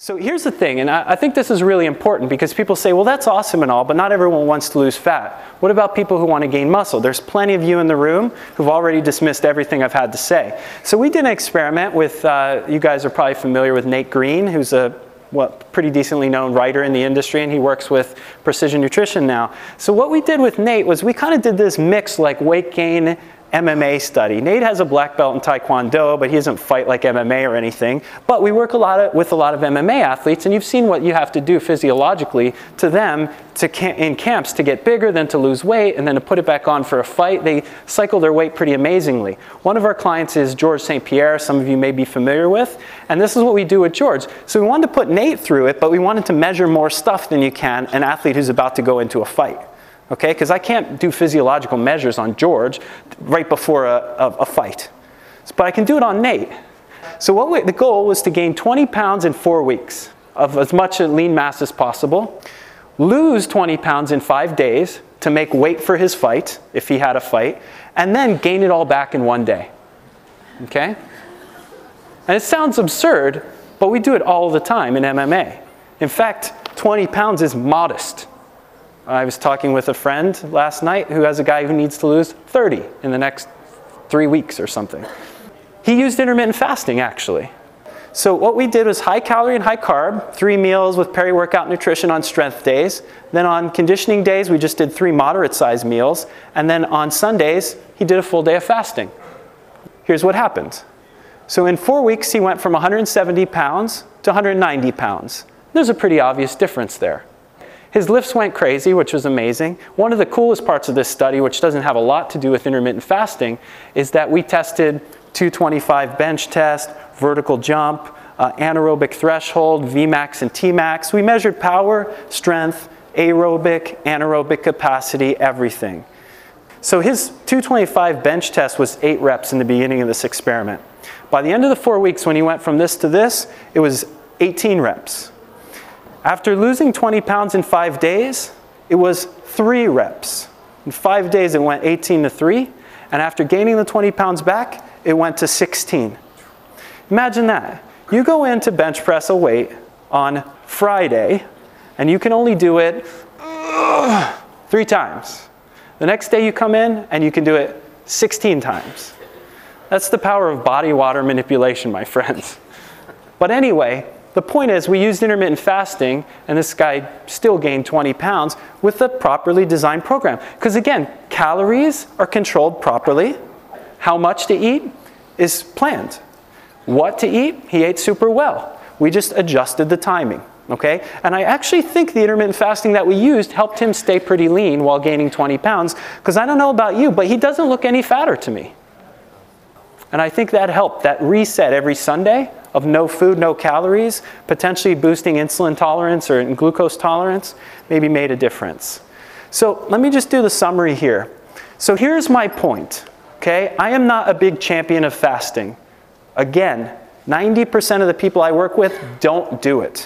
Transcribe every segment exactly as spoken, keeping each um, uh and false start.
So here's the thing, and I, I think this is really important because people say, well, that's awesome and all, but not everyone wants to lose fat. What about people who want to gain muscle? There's plenty of you in the room who've already dismissed everything I've had to say. So we did an experiment with, uh, you guys are probably familiar with Nate Green, who's a what, pretty decently known writer in the industry, and he works with Precision Nutrition now. So what we did with Nate was we kind of did this mix like weight gain M M A study. Nate has a black belt in Taekwondo, but he doesn't fight like M M A or anything. But we work a lot of, with a lot of M M A athletes, and you've seen what you have to do physiologically to them to cam in camps to get bigger, then to lose weight, and then to put it back on for a fight. They cycle their weight pretty amazingly. One of our clients is George Saint Pierre, some of you may be familiar with, and this is what we do with George. So we wanted to put Nate through it, but we wanted to measure more stuff than you can an athlete who's about to go into a fight. Okay, because I can't do physiological measures on George right before a, a, a fight. But I can do it on Nate. So what we, the goal was to gain twenty pounds in four weeks of as much lean mass as possible, lose twenty pounds in five days to make weight for his fight, if he had a fight, and then gain it all back in one day. Okay? And it sounds absurd, but we do it all the time in M M A. In fact, twenty pounds is modest. I was talking with a friend last night who has a guy who needs to lose thirty in the next three weeks or something. He used intermittent fasting, actually. So what we did was high calorie and high carb, three meals with peri-workout nutrition on strength days. Then on conditioning days, we just did three moderate sized meals. And then on Sundays, he did a full day of fasting. Here's what happened. So in four weeks, he went from one hundred seventy pounds to one hundred ninety pounds. There's a pretty obvious difference there. His lifts went crazy, which was amazing. One of the coolest parts of this study, which doesn't have a lot to do with intermittent fasting, is that we tested two twenty-five bench test, vertical jump, uh, anaerobic threshold, V max and T max. We measured power, strength, aerobic, anaerobic capacity, everything. So his two twenty-five bench test was eight reps in the beginning of this experiment. By the end of the four weeks, when he went from this to this, it was eighteen reps. After losing twenty pounds in five days, it was three reps. In five days, it went eighteen to three. And after gaining the twenty pounds back, it went to sixteen. Imagine that. You go in to bench press a weight on Friday, and you can only do it uh, three times. The next day you come in, and you can do it sixteen times. That's the power of body water manipulation, my friends. But anyway, the point is, we used intermittent fasting, and this guy still gained twenty pounds with a properly designed program. Because again, calories are controlled properly. How much to eat is planned. What to eat, he ate super well. We just adjusted the timing, okay? And I actually think the intermittent fasting that we used helped him stay pretty lean while gaining twenty pounds, because I don't know about you, but he doesn't look any fatter to me. And I think that helped, that reset every Sunday of no food, no calories, potentially boosting insulin tolerance or glucose tolerance, maybe made a difference. So let me just do the summary here. So here's my point, okay? I am not a big champion of fasting. Again, ninety percent of the people I work with don't do it.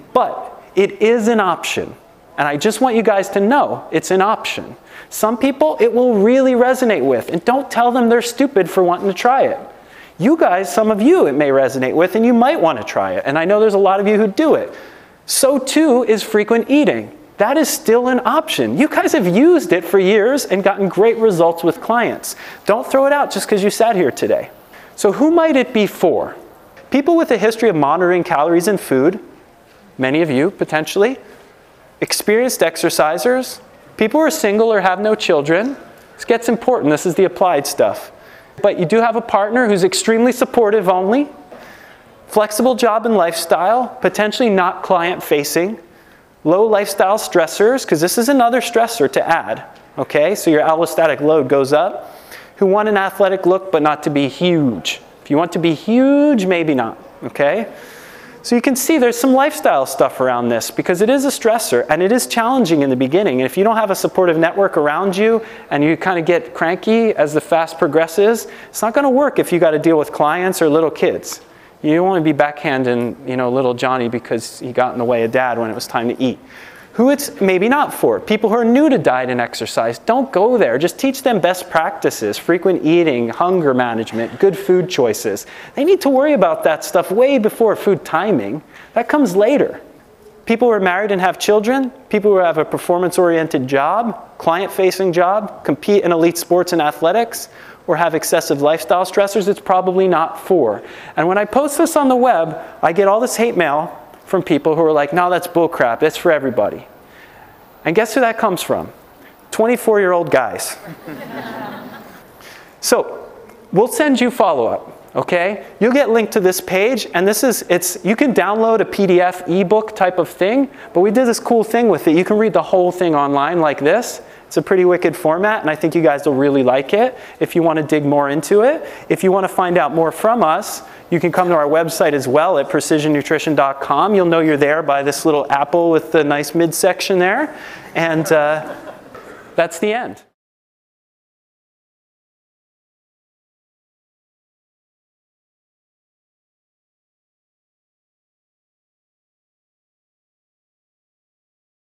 But it is an option. And I just want you guys to know it's an option. Some people it will really resonate with, and don't tell them they're stupid for wanting to try it. You guys, some of you it may resonate with, and you might want to try it. And I know there's a lot of you who do it. So too is frequent eating. That is still an option. You guys have used it for years and gotten great results with clients. Don't throw it out just because you sat here today. So who might it be for? People with a history of monitoring calories in food, many of you potentially, experienced exercisers, people who are single or have no children. This gets important. This is the applied stuff. But you do have a partner who's extremely supportive only, flexible job and lifestyle, potentially not client-facing, low lifestyle stressors, because this is another stressor to add, okay? So your allostatic load goes up, who want an athletic look but not to be huge. If you want to be huge, maybe not, okay? So you can see there's some lifestyle stuff around this because it is a stressor and it is challenging in the beginning. And if you don't have a supportive network around you and you kind of get cranky as the fast progresses, it's not going to work if you got to deal with clients or little kids. You don't want to be backhanding, you know, little Johnny because he got in the way of dad when it was time to eat. Who it's maybe not for. People who are new to diet and exercise, don't go there. Just teach them best practices, frequent eating, hunger management, good food choices. They need to worry about that stuff way before food timing. That comes later. People who are married and have children, people who have a performance-oriented job, client-facing job, compete in elite sports and athletics, or have excessive lifestyle stressors, it's probably not for. And when I post this on the web, I get all this hate mail from people who are like, no, that's bullcrap, it's for everybody. And guess who that comes from? twenty-four-year-old guys. So we'll send you follow-up, okay? You'll get linked to this page, and this is, it's, you can download a P D F ebook type of thing, but we did this cool thing with it. You can read the whole thing online like this. It's a pretty wicked format, and I think you guys will really like it if you want to dig more into it. If you want to find out more from us, you can come to our website as well at precision nutrition dot com. You'll know you're there by this little apple with the nice midsection there. And uh, that's the end.